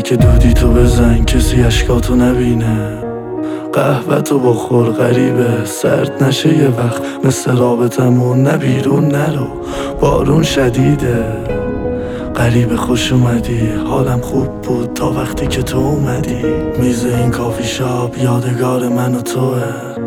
که دودی تو بزن کسی اشکاتو نبینه. قهوه تو بخور غریبه سرد نشه یه وقت مثل رابطمون، نه بیرون نرو بارون شدیده. غریبه خوش اومدی حالم خوب بود تا وقتی که تو اومدی. میز این کافی شاپ یادگار من و توه.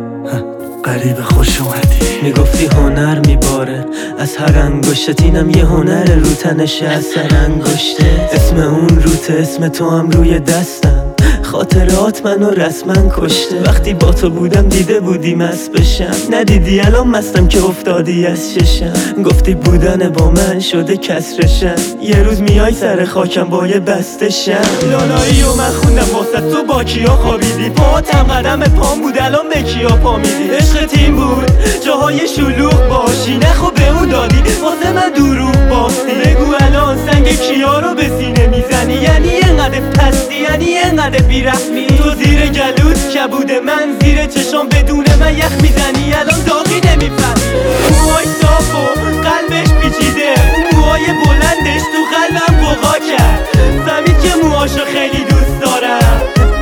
غریبه خوش اومدی. میگفتی هنر میباره از هر انگشتت، اینم یه هنر رو تنشه از سر انگشته. اسم اون روته اسم تو هم روی دستم، خاطرات منو رسما کشته. وقتی با تو بودم دیده بودی مست بشم، ندیدی الان مستم که افتادی از چشم. گفتی بودن با من شده کسرشم، یه روز میای سر خاکم با یه بسته شم. لالایی و من خوندم واسه تو با کیا خوابیدی، پاهاتم قدم پام بود الان به کیا پا میدی. عشق تیم بود جاهای شلوغ باشی، نخو به اون دادی واسه من دروغ باستی. بگو الان سنگ کیا رو به سینه میزنی، یعنی اینقدر پستی، یعنی اینقدر بیرحمی. تو زیر گلوت کبود من زیر چشام بدون من یخ میزنی، الان داغی نمیفهمی. موهای صاف و قلبش پیچیده، موهای بلندش تو قلبم بقا کرد. فهمید که موهاشو خیلی دوست دارم،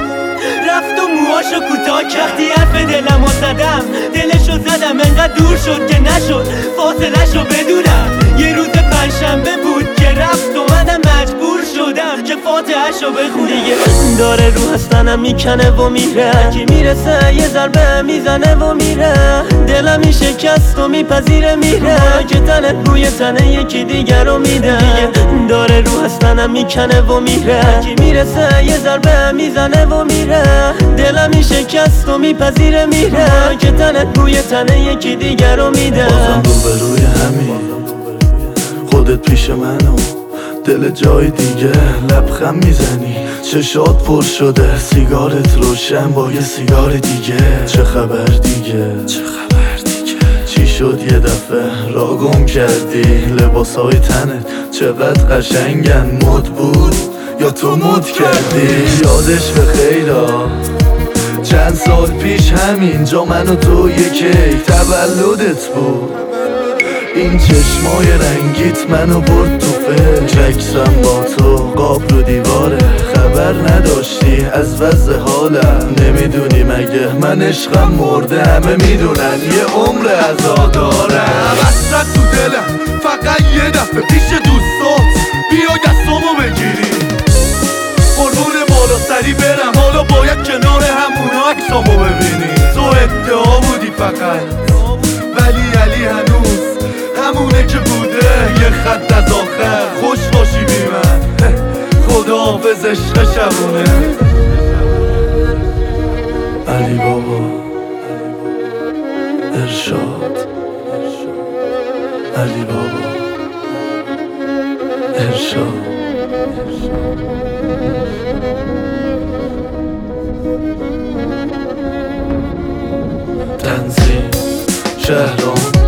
رفت و موهاشو کوتاه کرد. وقتی حرف دلمو زدم دلشو زدم، انقدر دور شد که نشد فاصلهشو بدونم. یه روز پنجشنبه بود که رفت و منم مجبور شدم که فاتحه‌شو بخونم. دیگه داره رو هستنم میکنه و میره، کی میرسه یه ضربه میزنه و میره. دلم این شکست و میپذیره میره، که تنه روی تنه یکی دیگر رو میده. دیگه داره رو هستنم میکنه و میره، کی میرسه یه ضربه میزنه و میره. دلم این شکست و میپذیره میره، که تنه روی تنه یکی دیگر رو میده. بازم روبروی همین خودت پیش منو، دل جای دیگه لبخند میزنی. چشات پر شده سیگارت روشن با یه سیگار دیگه. چه خبر دیگه چی شد یه دفعه را گم کردی؟ لباسای تنت چقدر قشنگن، مد بود یا تو مد کردی؟ یادش به خیرا چند سال پیش همینجا من و تو یه کیک تولدت بود. این چشمای رنگیت منو برد تو فکر، عکسم با تو قاب رو دیواره. خبر نداشتی از وضع حالم، نمیدونی مگه من عشقم مرده؟ همه میدونن یه عمر عزا دارم. حسرت تو دلم فقط یه دفعه پیش دوستات بیا دستامو بگیری، قربون بالا سری برم. حالا باید کنار همونا عکسامو ببینی. تو ادعا بودی فقط ولی علی هنوز همونه که بوده، یه خط از آخر. خوش باشی بی من خدا حافظ عشق شبونه. علی بابا ارشاد، علی بابا ارشاد. تنظیم شهرام